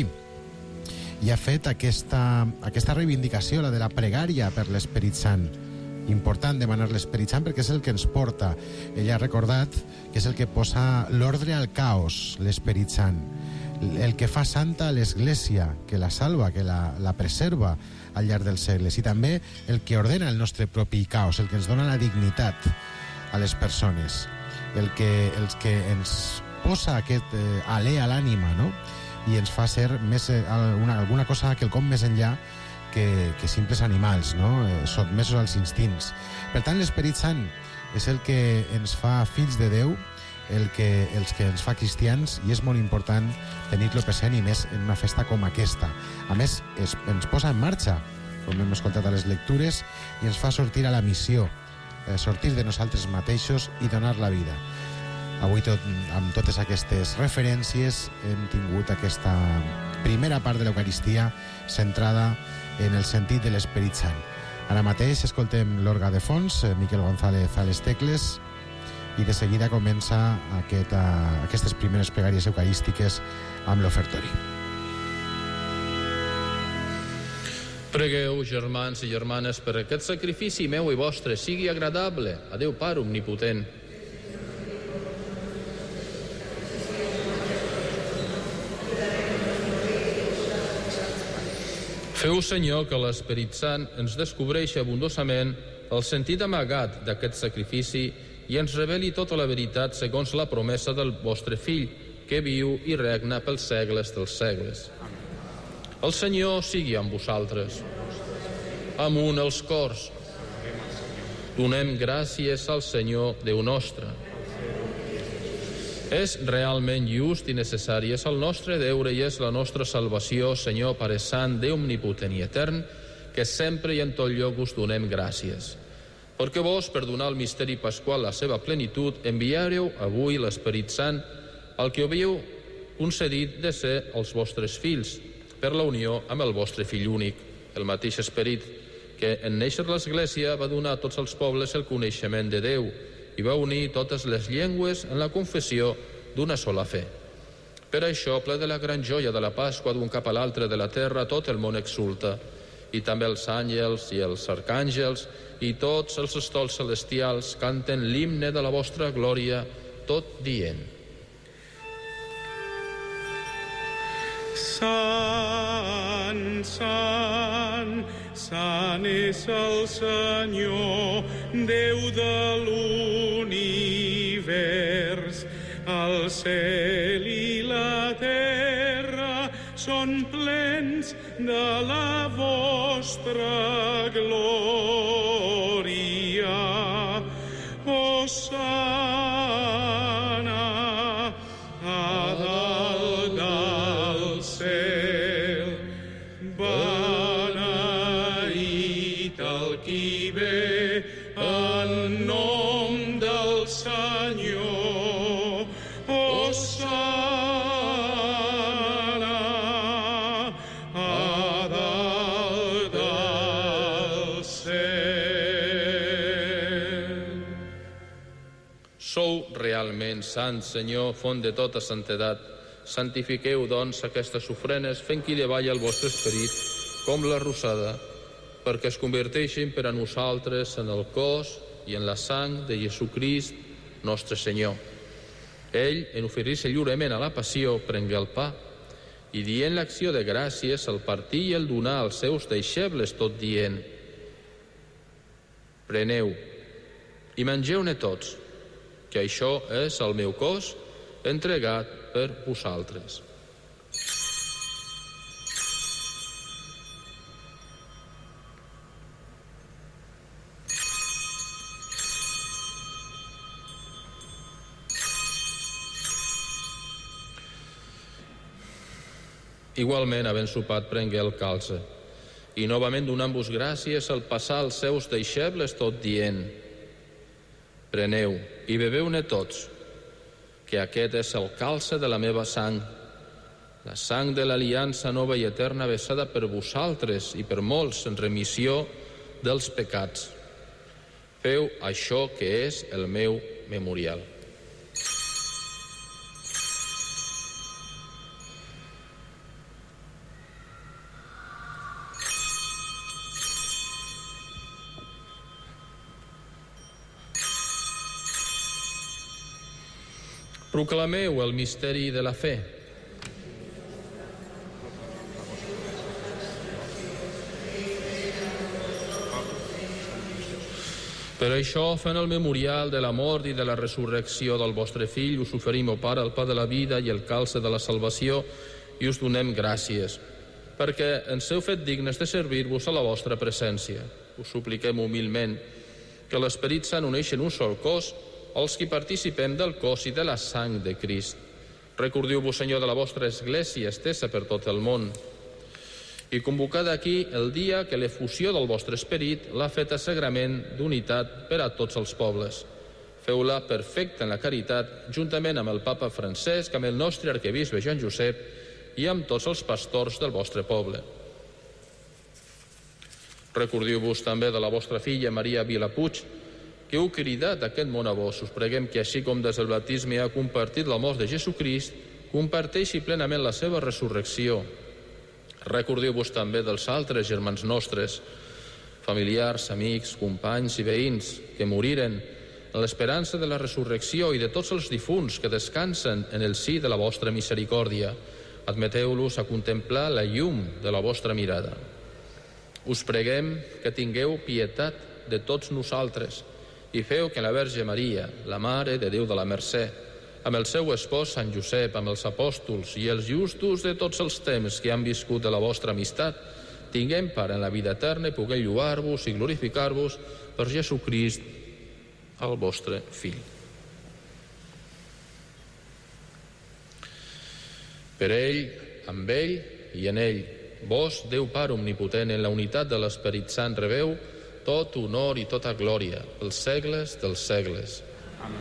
I ha fet aquesta reivindicació, la de la pregària per l'Esperit Sant. Important demanar l'Esperit Sant perquè és el que ens porta. Ell ha recordat que és el que posa l'ordre al caos, l'Esperit Sant. El que fa santa a l'Església, que la salva, que la preserva al llarg dels segles. I també el que ordena el nostre propi caos, el que ens dona la dignitat a les persones, el que ens posa aquest alè a l'ànima, no? I ens fa ser més alguna cosa que el com més enllà que simples animals, no? Sotmesos als instints. Per tant, l'Esperit Sant és el que ens fa fills de Déu, els que ens fa cristians, i és molt important tenir-lo present, i més en una festa com aquesta. A més, ens posa en marxa, com hem escoltat a les lectures, i ens fa sortir a la missió, sortir de nosaltres mateixos i donar la vida. Avui, amb totes aquestes referències, hem tingut aquesta primera part de l'Eucaristia centrada en el sentit de l'Esperit Sant. Ara mateix escoltem l'orgue de fons, Miquel González a les tecles, i de seguida comença aquestes primeres pregàries eucarístiques amb l'ofertori. Pregueu, germans i germanes, per aquest sacrifici meu i vostre sigui agradable a Déu Pare Omnipotent. Feu, Senyor, que l'Esperit Sant ens descobreixi abundosament el sentit amagat d'aquest sacrifici i ens reveli tota la veritat segons la promesa del vostre Fill, que viu i regna pels segles dels segles. El Senyor sigui amb vosaltres. Amunt els cors. Donem gràcies al Senyor, Déu nostre. És realment just i necessari, és el nostre deure i és la nostra salvació, Senyor Pare Sant, Déu omnipotent i etern, que sempre i en tot lloc us donem gràcies. Perquè vos, per donar al misteri pasqual la seva plenitud, enviareu avui l'Esperit Sant, al que havíeu concedit de ser els vostres fills, per la unió amb el vostre Fill únic, el mateix Esperit, que en néixer l'Església va donar a tots els pobles el coneixement de Déu i va unir totes les llengües en la confessió d'una sola fe. Per això, ple de la gran joia de la Pasqua d'un cap a l'altre de la terra, tot el món exulta, i també els àngels i els arcàngels i tots els estols celestials canten l'himne de la vostra glòria, tot dient: Sant, sant, sant és el Senyor, Déu de l'univers. El cel i la terra són plens de la vostra glòria. Hosanna, a dalt del cel. Beneït el qui ve en nom del Senyor. Hosanna, a dalt del cel. Sou realment sant, Senyor, font de tota santedat. Santifiqueu, doncs, aquestes ofrenes, fent que hi davalla el vostre esperit, com la rosada, perquè es converteixin per a nosaltres en el cos i en la sang de Jesucrist, nostre Senyor. Ell, en oferir-se lliurement a la passió, prengué el pa, i dient l'acció de gràcies, el partí i el donà als seus deixebles, tot dient: preneu i mengeu-ne tots, que això és el meu cos entregat per vosaltres. Igualment, havent sopat, prengué el calze, i novament donant-vos gràcies al passar als seus deixebles, tot dient: preneu i beveu-ne tots, que aquest és el calze de la meva sang, la sang de l'aliança nova i eterna vessada per vosaltres i per molts en remissió dels pecats. Feu això que és el meu memorial. Proclameu el misteri de la fe. Per això, fent el memorial de la mort i de la resurrecció del vostre Fill, us oferim, o Pare, el pa de la vida i el calze de la salvació, i us donem gràcies, perquè ens heu fet dignes de servir-vos a la vostra presència. Us supliquem humilment que l'Esperit Sant uneixi en un sol cos els qui participem del cos i de la sang de Crist. Recordiu-vos, Senyor, de la vostra Església estesa per tot el món i convocada aquí el dia que l'efusió del vostre esperit l'ha fet a sagrament d'unitat per a tots els pobles. Feu-la perfecta en la caritat, juntament amb el Papa Francesc, amb el nostre arquebisbe Joan Josep i amb tots els pastors del vostre poble. Recordiu-vos també de la vostra filla Maria Vilapuig, que heu cridat aquest món a vos. Us preguem que, així com des del baptisme ha compartit la mort de Jesucrist, comparteixi plenament la seva resurrecció. Recordiu-vos també dels altres germans nostres, familiars, amics, companys i veïns que moriren en l'esperança de la resurrecció i de tots els difunts que descansen en el si de la vostra misericòrdia. Admeteu-los a contemplar la llum de la vostra mirada. Us preguem que tingueu pietat de tots nosaltres i feu que la Verge Maria, la Mare de Déu de la Mercè, amb el seu espòs Sant Josep, amb els apòstols i els justos de tots els temps que han viscut de la vostra amistat, tinguem part en la vida eterna i puguem lloar-vos i glorificar-vos per Jesucrist, el vostre Fill. Per ell, amb ell i en ell, vos, Déu Pare omnipotent, en la unitat de l'Esperit Sant, rebeu tot honor i tota glòria, pels segles dels segles. Amén.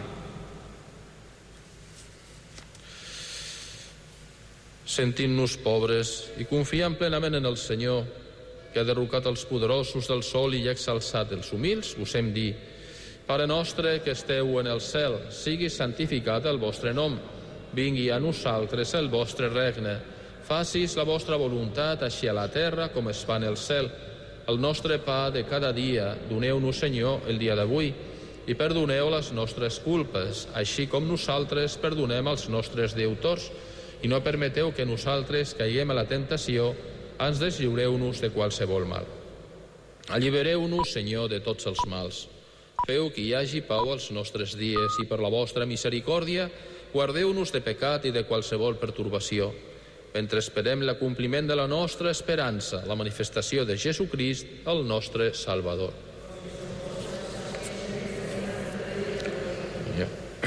Sentint-nos pobres i confiant plenament en el Senyor, que ha derrocat els poderosos del sol i ha exalçat els humils, us hem dit: Pare nostre que esteu en el cel, sigui santificat el vostre nom, vingui a nosaltres el vostre regne, facis la vostra voluntat així a la terra com es fa en el cel. El nostre pa de cada dia doneu-nos, Senyor, el dia d'avui, i perdoneu les nostres culpes, així com nosaltres perdonem als nostres deutors, i no permeteu que nosaltres caiguem a la tentació, ens deslliureu-nos de qualsevol mal. Allibereu-nos, Senyor, de tots els mals. Feu que hi hagi pau als nostres dies i per la vostra misericòrdia guardeu-nos de pecat i de qualsevol pertorbació, mentre esperem l'acompliment de la nostra esperança, la manifestació de Jesucrist, el nostre Salvador.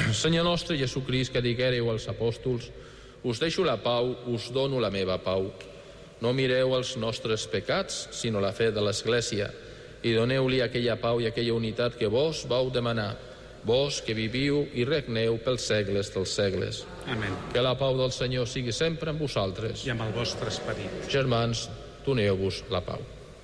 Senyor nostre Jesucrist, que diguéreu als apòstols, us deixo la pau, us dono la meva pau. No mireu els nostres pecats, sinó la fe de l'Església, i doneu-li aquella pau i aquella unitat que vos vau demanar, vos que viviu i regneu pels segles dels segles. Amén. Que la pau del Senyor sigui sempre amb vosaltres. I amb el vostre esperit. Germans, doneu-vos la pau.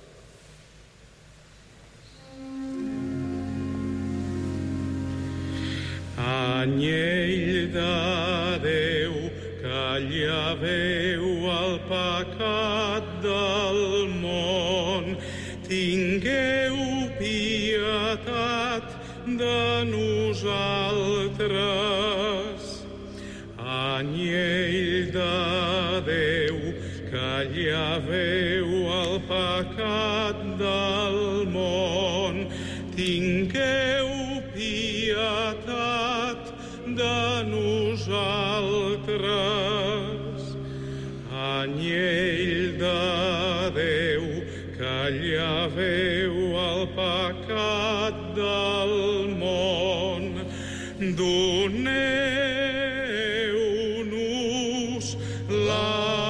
Anyell de Déu, que llaveu el pecat del món, tingueu pietat de nosaltres. Anyell de Déu, que llaveu el pecat del món, tingueu pietat de nosaltres. Anyell de Déu, que llaveu el pecat del món, doneu-nos la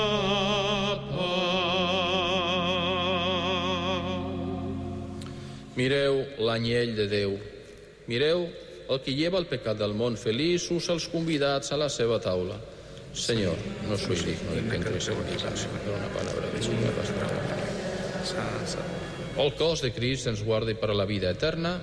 pau. Mireu l'anyell de Déu. Mireu el que lleva el pecat del món. Feliços els convidats a la seva taula. Señor, no soy digno de que entres en mi casa, però una palabra de tu me bastarà. El cos de Crist ens guardi per a la vida eterna.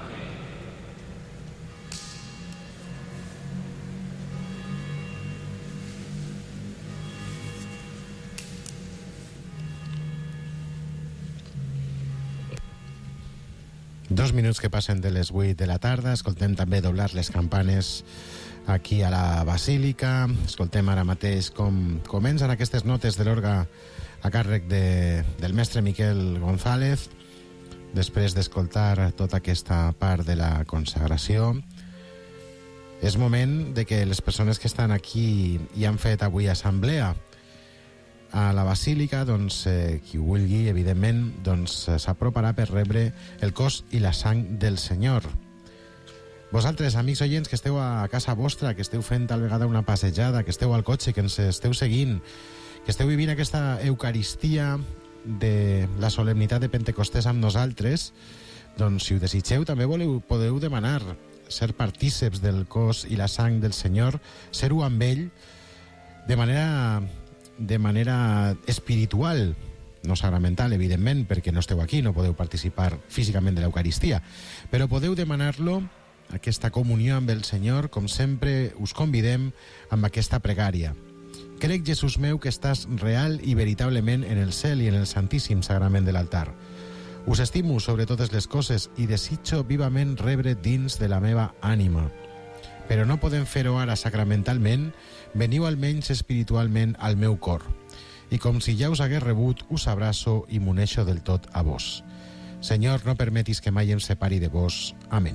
Dos minuts que passen de les 8 de la tarda. Escoltem també doblar les campanes aquí a la Basílica. Escoltem ara mateix com comencen aquestes notes de l'orgue a càrrec del mestre Miquel González, després d'escoltar tota aquesta part de la consagració. És moment de que les persones que estan aquí i han fet avui assemblea a la Basílica, doncs, qui ho vulgui, evidentment, doncs, s'aproparà per rebre el cos i la sang del Senyor. Vosaltres, amics oients, que esteu a casa vostra, que esteu fent tal vegada una passejada, que esteu al cotxe, que ens esteu seguint, que esteu vivint aquesta Eucaristia de la solemnitat de Pentecostés amb nosaltres, doncs, si ho desitgeu, també podeu demanar ser partíceps del cos i la sang del Senyor, ser-ho amb ell de manera espiritual, no sacramental, evidentment, perquè no esteu aquí, no podeu participar físicament de l'Eucaristia, però podeu demanar-lo, aquesta comunió amb el Senyor, com sempre us convidem amb aquesta pregària. Crec, Jesús meu, que estàs real i veritablement en el cel i en el santíssim sagrament de l'altar. Us estimo sobre totes les coses i desitjo vivament rebre dins de la meva ànima. Però no podem fer-ho ara sacramentalment, veniu almenys espiritualment al meu cor. I com si ja us hagués rebut, us abraço i m'uneixo del tot a vos. Senyor, no permetis que mai em separi de vos. Amén.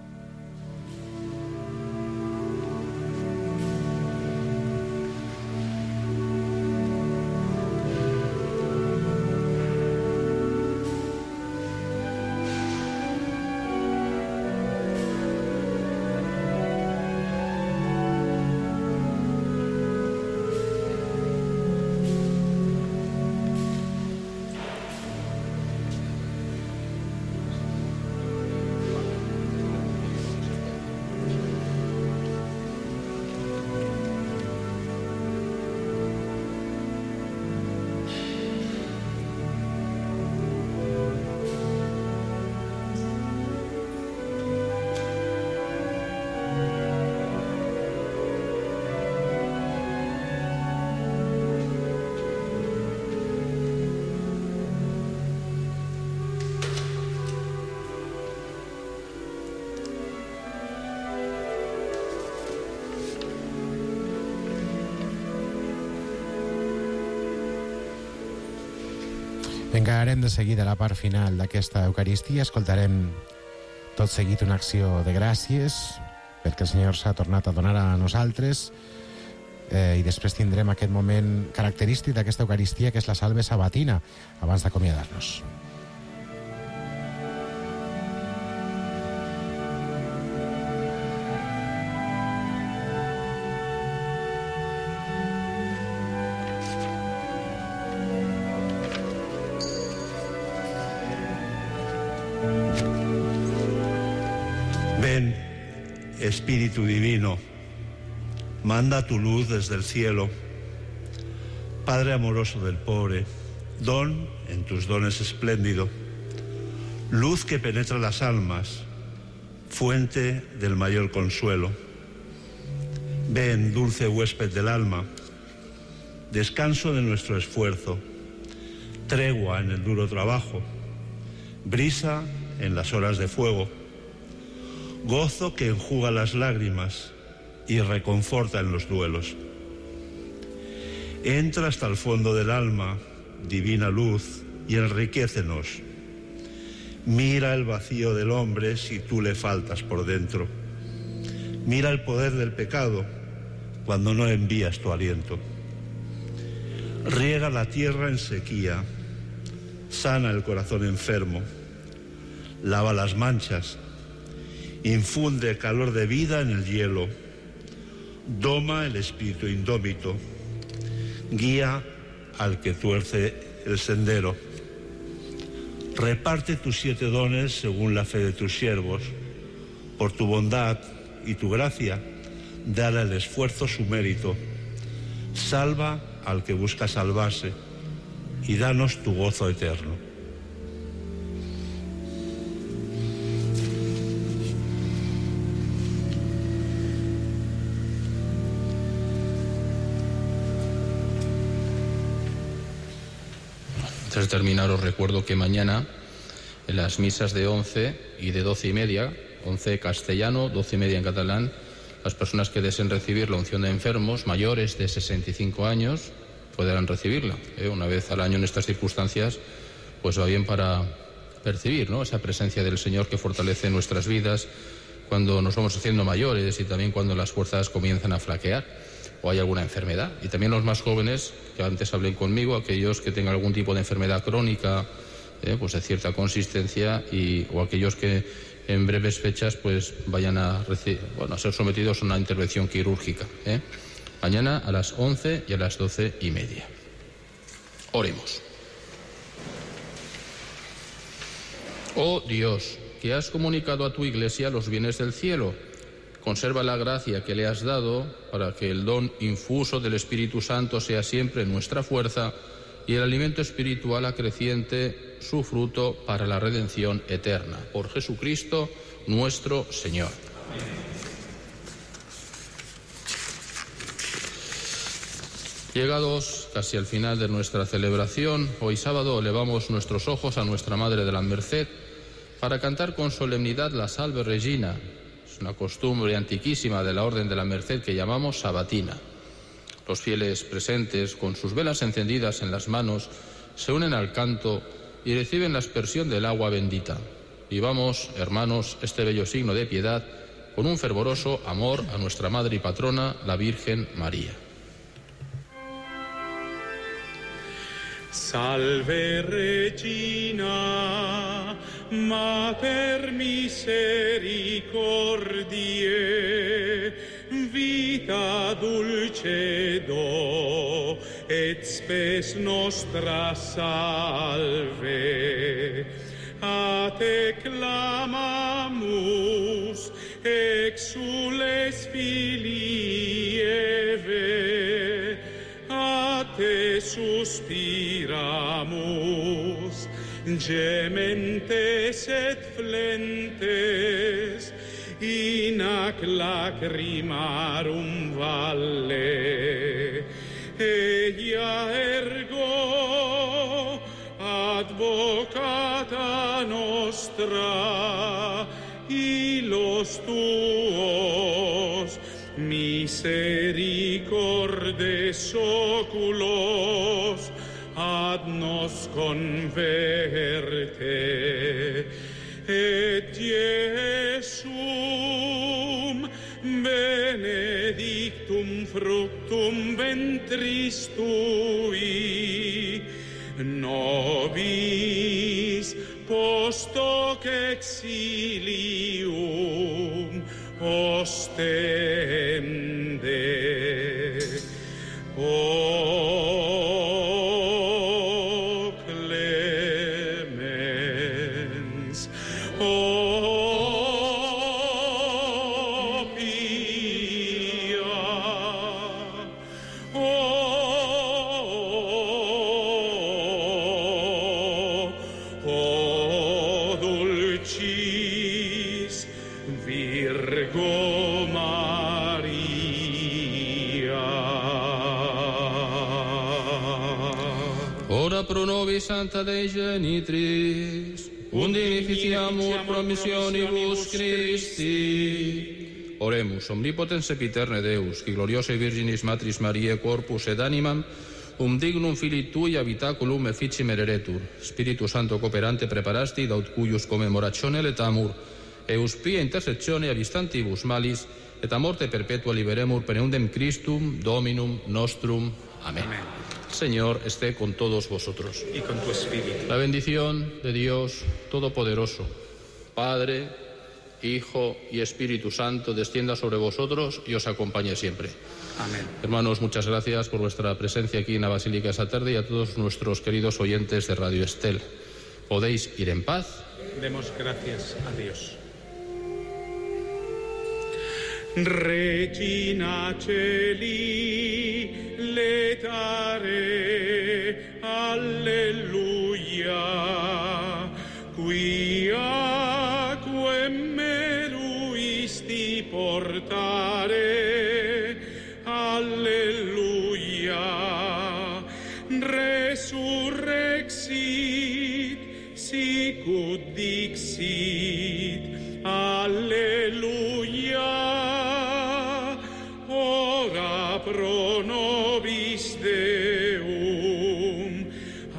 Encararem de seguida la part final d'aquesta Eucaristia. Escoltarem tot seguit una acció de gràcies perquè el Senyor s'ha tornat a donar a nosaltres, i després tindrem aquest moment característic d'aquesta Eucaristia, que és la salve sabatina, abans d'acomiadar-nos. Espíritu Divino, manda tu luz desde el cielo. Padre amoroso del pobre, don en tus dones espléndido, luz que penetra las almas, fuente del mayor consuelo. Ven, dulce huésped del alma, descanso de nuestro esfuerzo, tregua en el duro trabajo, brisa en las horas de fuego, gozo que enjuga las lágrimas y reconforta en los duelos. Entra hasta el fondo del alma, divina luz, y enriquécenos. Mira el vacío del hombre si tú le faltas por dentro. Mira el poder del pecado cuando no envías tu aliento. Riega la tierra en sequía, sana el corazón enfermo, lava las manchas, infunde calor de vida en el hielo, doma el espíritu indómito, guía al que tuerce el sendero. Reparte tus 7 dones según la fe de tus siervos. Por tu bondad y tu gracia, dale al esfuerzo su mérito. Salva al que busca salvarse y danos tu gozo eterno. Antes de terminar, os recuerdo que mañana en las misas de 11 y de 12:30, 11 castellano, 12:30 en catalán, las personas que deseen recibir la unción de enfermos mayores de 65 años podrán recibirla. Una vez al año en estas circunstancias, pues va bien para percibir, ¿no?, esa presencia del Señor que fortalece nuestras vidas cuando nos vamos haciendo mayores y también cuando las fuerzas comienzan a flaquear o hay alguna enfermedad. Y también los más jóvenes, que antes hablen conmigo, aquellos que tengan algún tipo de enfermedad crónica, pues de cierta consistencia, o aquellos que en breves fechas pues vayan a ser sometidos a una intervención quirúrgica. Mañana a las 11 y a las 12:30. Oremos. Oh Dios, que has comunicado a tu Iglesia los bienes del cielo, conserva la gracia que le has dado para que el don infuso del Espíritu Santo sea siempre nuestra fuerza y el alimento espiritual acreciente su fruto para la redención eterna. Por Jesucristo nuestro Señor. Amén. Llegados casi al final de nuestra celebración, hoy sábado elevamos nuestros ojos a Nuestra Madre de la Merced para cantar con solemnidad la Salve Regina. Es una costumbre antiquísima de la Orden de la Merced que llamamos sabatina. Los fieles presentes, con sus velas encendidas en las manos, se unen al canto y reciben la aspersión del agua bendita. Vivamos, hermanos, este bello signo de piedad con un fervoroso amor a nuestra Madre y Patrona, la Virgen María. Salve Regina, Mater misericordiae, vita dulcedo, et spes nostra salve. A te clamamus, exules filii Eve, a te suspiramus, gementes et flentes, in ac lacrimarum valle. Eia ergo advocata nostra, y los tuos misericordes oculos ad nos converte. Et Iesum benedictum fructum ventris tui, nobis post hoc exilium ostende. O clemens, o pro nobis Sancta Dei Genitris, un dignificiamur promissionibus Christi. Oremus, omnipotens sempiterne Deus, qui gloriosae Virginis Matris Mariae corpus et animam, dignum Filii Tui habitaculum efficiem ereretur, Spiritu Santo cooperante preparasti, daut cuius commemoratione letamur, eus pia intercessione abistantibus malis, et a morte perpetua liberemur per eundem Christum, Dominum nostrum. Amén. Señor esté con todos vosotros. Y con tu espíritu. La bendición de Dios Todopoderoso, Padre, Hijo y Espíritu Santo, descienda sobre vosotros y os acompañe siempre. Amén. Hermanos, muchas gracias por vuestra presencia aquí en la Basílica esta tarde y a todos nuestros queridos oyentes de Radio Estel. Podéis ir en paz. Demos gracias a Dios. Regina Celi, letare, alleluia, quia quem meruisti portare, alleluia, resurrexit, sicut dixit, alleluia. Ora pro nobis Deum,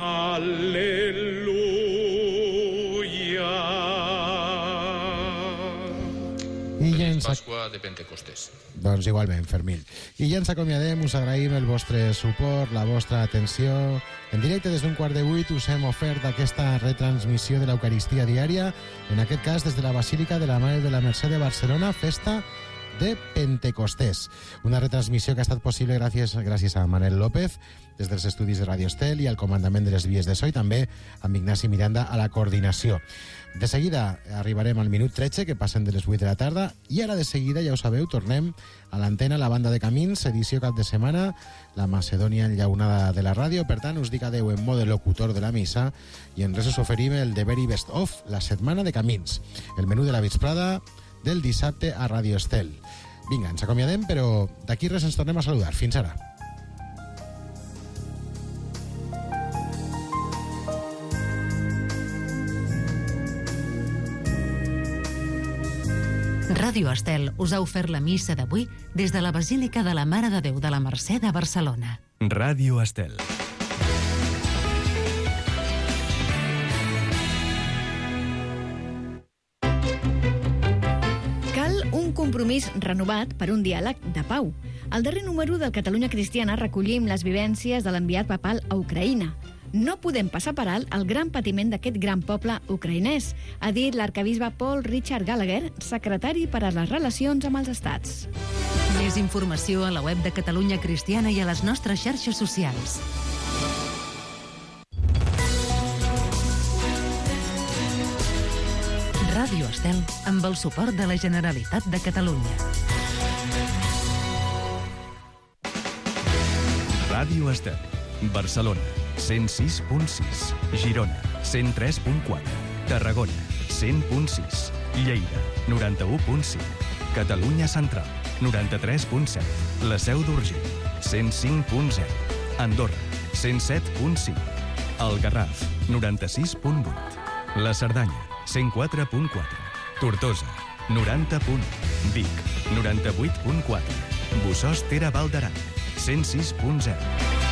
alleluia. Pasqua de Pentecostés. Doncs igualment, Fermín. I ja ens acomiadem, us agraïm el vostre suport, la vostra atenció. En directe des d'un 7:15 us hem ofert aquesta retransmissió de l'Eucaristia diària, en aquest cas des de la Basílica de la Mare de la Mercè de Barcelona, festa de Pentecostés. Una retransmissió que ha estat possible gràcies a Manel López, des dels estudis de Radio Estel i al comandament de les vies de so, i també amb Ignasi Miranda a la coordinació. De seguida arribarem al minut 13, que passen de les 8 de la tarda, i ara de seguida, ja ho sabeu, tornem a l'antena La Banda de Camins, edició cap de setmana, la Macedònia enllaunada de la ràdio. Per tant, us dic adeu en mode locutor de la missa i en res us oferim el The Very Best Of, la setmana de Camins, el menú de la vesprada del dissabte a Radio Estel. Vinga, ens acomiadem, però d'aquí res ens tornem a saludar. Fins ara. Ràdio Estel us ha ofert la missa d'avui des de la Basílica de la Mare de Déu de la Mercè de Barcelona. Ràdio Estel. Compromís renovat per un diàleg de pau. Al darrer número del Catalunya Cristiana recollim les vivències de l'enviat papal a Ucraïna. No podem passar per alt el gran patiment d'aquest gran poble ucraïnès, ha dit l'arcabisbe Paul Richard Gallagher, secretari per a les relacions amb els estats. Més informació a la web de Catalunya Cristiana i a les nostres xarxes socials. Ràdio Estel, amb el suport de la Generalitat de Catalunya. Ràdio Estel, Barcelona, 106.6, Girona, 103.4, Tarragona, 100.6, Lleida, 91.5, Catalunya Central, 93.7, la Seu d'Urgell, 105.0, Andorra, 107.5, el Garraf, 96.8, la Cerdanya, 104.4, Tortosa, 90.1, Vic, 98.4, Bossòst Val d'Aran, 106.0.